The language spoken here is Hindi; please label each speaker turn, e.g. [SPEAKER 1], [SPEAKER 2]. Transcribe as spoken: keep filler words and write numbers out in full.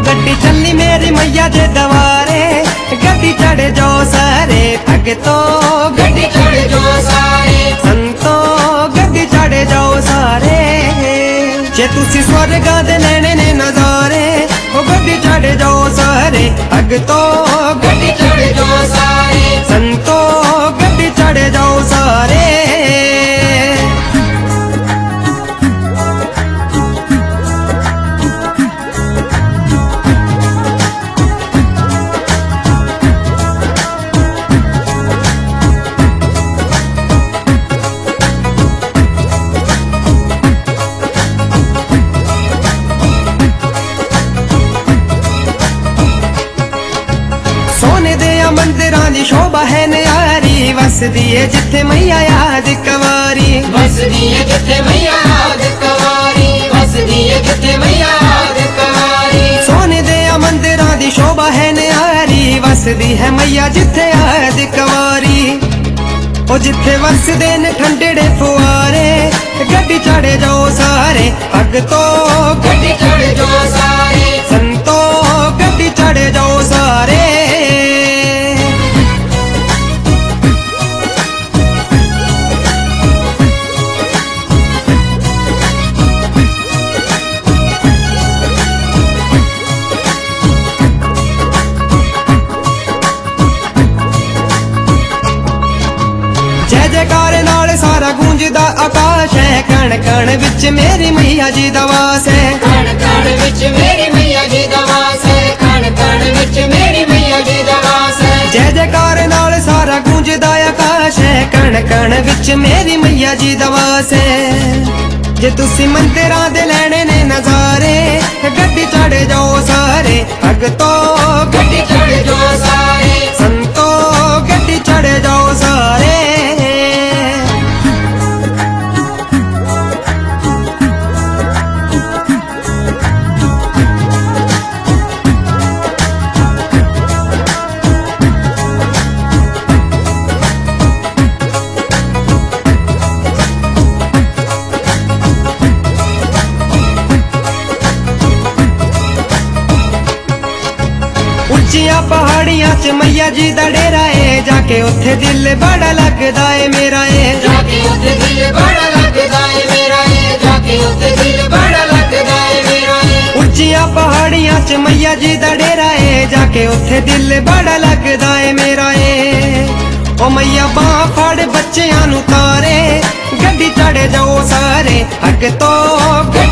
[SPEAKER 1] गड्डी चलनी मेरी मैया दे दवारे, गड्डी चढ़े जाओ सारे भगतो,
[SPEAKER 2] गड्डी चढ़ जाओ सारे
[SPEAKER 1] संतो, गड्डी चढ़े जाओ सारे। जे तुसी स्वर्गा दे लैने ने नजारे, ओ गड्डी चढ़े जाओ सारे भगतो,
[SPEAKER 2] गड्डी चढ़ जाओ सारे
[SPEAKER 1] संतो, गड्डी चढ़े जाओ सारे। सोने दे मंदिरां दी शोभा है न्यारी, वसदी है जिथे मैया याद कवारी,
[SPEAKER 2] वसदी है जिथे मैया याद कवारी, वसदी है जिथे मैया याद कवारी।
[SPEAKER 1] सोने दे मंदिरां दी शोभा है न्यारी, वसदी है मैया जिथे याद कवारी। ओ जिथे वसदे ने ठंडे फुआरे, गड्डी चढ़े जाओ सारे भगतो,
[SPEAKER 2] गड्डी चढ़ जाओ सारे
[SPEAKER 1] संतो, गड्डी चढ़े जाओ सारे। जय जयकार नाल सारा गूंजदा आकाश है, कण कण विच मेरी मैया जी दा वास है,
[SPEAKER 2] कण कण विच मेरी मैया जी दा वास है, कण कण विच मेरी मैया जी दा वास है।
[SPEAKER 1] जय जयकार नाल सारा गूंजदा आकाश है, कण कण विच मेरी मैया जी दा वास है। जे तुसी मंदिरां दे लैने ने नजारे, गड्डी चढ़े जाओ सारे भगतो,
[SPEAKER 2] गड्डी चढ़ जाओ सारे
[SPEAKER 1] संतो, गड्डी चढ़े जाओ सारे। उच्चियां पहाड़ियां च मैया जी दा डेरा है, जाके उत्थे दिल बड़ा लगदा है मेरा है,
[SPEAKER 2] जाके उत्थे दिल बड़ा लगदा है मेरा है, जाके उत्थे दिल बड़ा लगदा है मेरा है।
[SPEAKER 1] उच्चियां पहाड़ियां च मैया जी दा डेरा है, जाके उत्थे दिल बड़ा लगदा है मेरा है। ओ मैया बां फड़ बच्चियां नू तारे, गड्डी चढ़े जाओ सारे भगतो,